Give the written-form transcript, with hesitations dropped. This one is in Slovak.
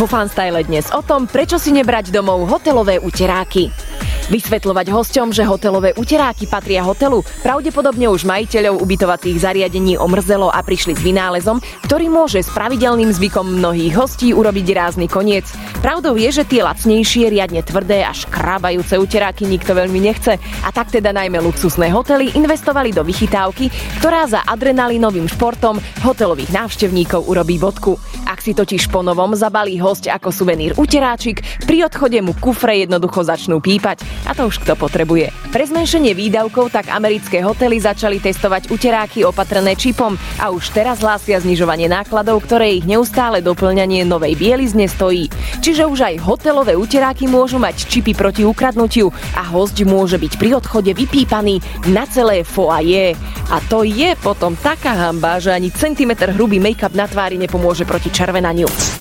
Vo Fanstyle dnes o tom, prečo si nebrať domov hotelové uteráky. Vysvetľovať hosťom, že hotelové uteráky patria hotelu, pravdepodobne už majiteľov ubytovacích zariadení omrzelo a prišli s vynálezom, ktorý môže s pravidelným zvykom mnohých hostí urobiť rázny koniec. Pravdou je, že tie lacnejšie, riadne tvrdé a škrábajúce uteráky nikto veľmi nechce, a tak teda najmä luxusné hotely investovali do vychytávky, ktorá za adrenalinovým športom hotelových návštevníkov urobí bodku. Ak si totiž po novom zabalí hosť ako suvenír uteráčik, pri odchode mu kufre jednoducho začnú pípať. A to už kto potrebuje. Pre zmenšenie výdavkov tak americké hotely začali testovať uteráky opatrené čipom a už teraz hlásia znižovanie nákladov, ktoré ich neustále doplňanie novej bielizne stojí. Čiže už aj hotelové uteráky môžu mať čipy proti ukradnutiu a hosť môže byť pri odchode vypípaný na celé foyer. A to je potom taká hanba, že ani centimetr hrubý make-up na tvári nepomôže proti červenaniu.